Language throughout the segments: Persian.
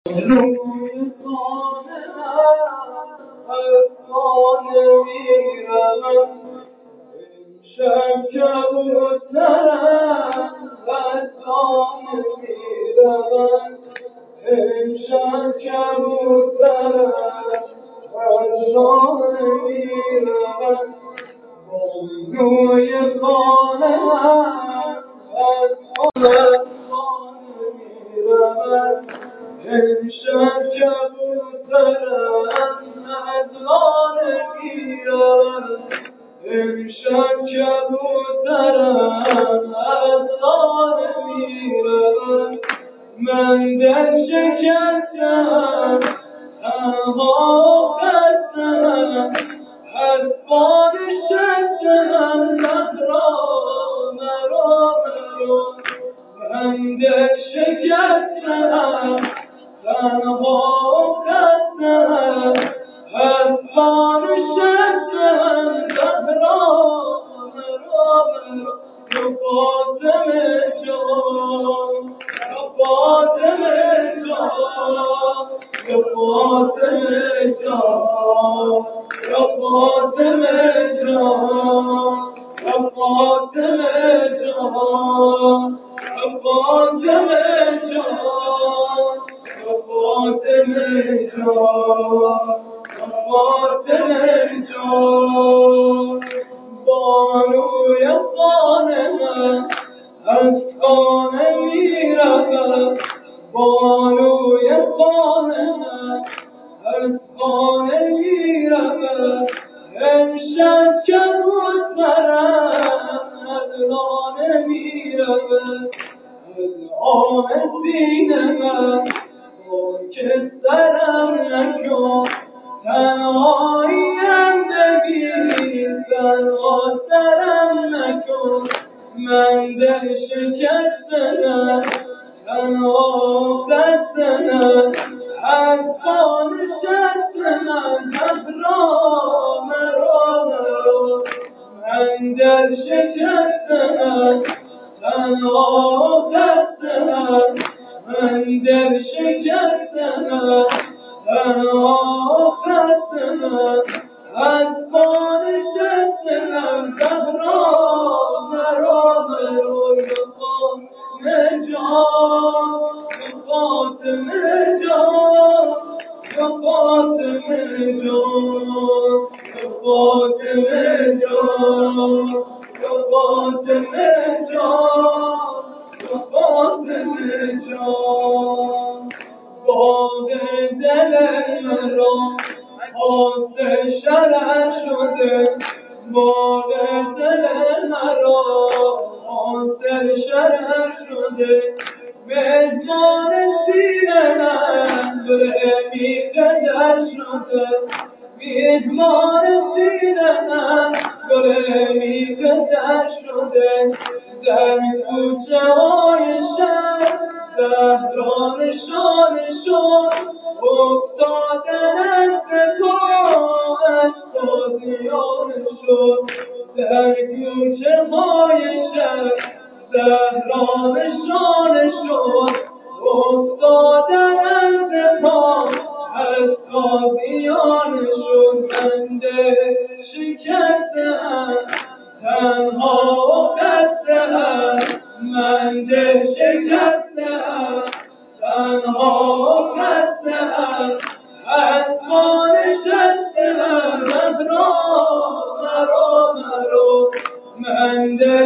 روی خانه میرم شب کبوترم بستانه میرم امشب کبوترم بستانه میرم روی خانه بستانه میرم امشب کبوترم بستانه میرم امشب کبوترم از آن میرم من در شکستم تنها خستم از باد شستم مرا من در شکستم تنها خستم از باد شستم فاطمه جان فاطمه جان فاطمه جان فاطمه جان فاطمه جان فاطمه جان فاطمه جان فاطمه جان بانوی خانه من از خانه میرود بانوی خانه من از خانه میرود امشب کبوترم از خانه میرود از آن سینه من که سرم نکن تنهاییم بگیر تنها سرم نکن من دل شکستم تنها خستم از پا نشستم مرا من دل شکستم تنها خستم من دل شکستم تنها خستم از پا نشستم مرا فاطمه جان فاطمه جان فاطمه جان فاطمه جان فاطمه جان باغ دل مرا حاصل شرر شده باغ دل مرا حاصل شرر شده میزبان سینه من میقدر شده میزبان سینه من میقدر شده در کوچه های شهر زهران شان شد افتادن از تازیان شد در کوچه های شهر زهران شان شد افتادن از تازیان شد من شکستم تنها خستم من شکستم تنها خستم از پا نشستم مرا من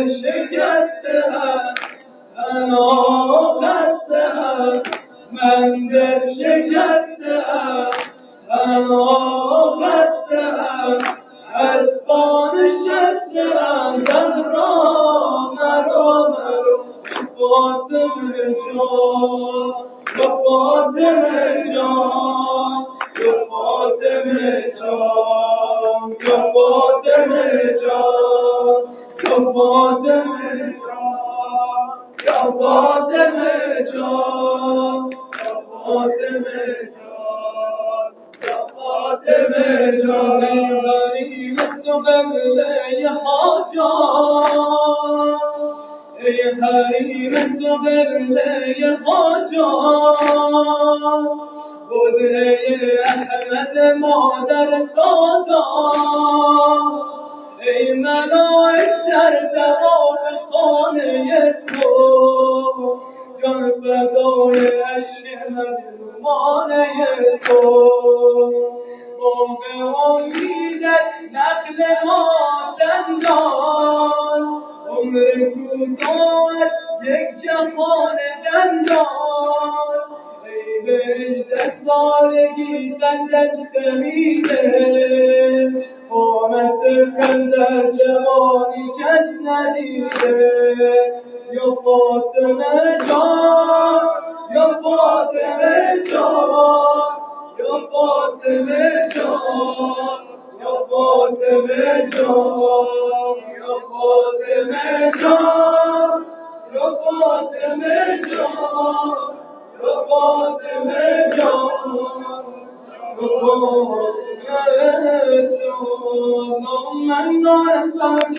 شکستم تنها خستم من شکستم تنها خستم از پا نشستم مرا فاطمه جان فاطمه جان فاطمه جان فاطمه جان فاطمه جان فاطمه جان فاطمه فاطمه جان غریب تو قبله حاجات ای حریم تو قبله حاجات احمد مادر سادا ای ملائک در طواف خانه تو جان فدای عشق مظلومانه تو باغ امیدت نخل ها دندان عمر کوتاهت یک جهان دندان ای به 18 سالگی قدت خمیده قامت در جوانی کس ندیده یا فاطمه جان یا فاطمه جان یا فاطمه جان یا فاطمه جان یا فاطمه جان یا فاطمه جان یا فاطمه جان من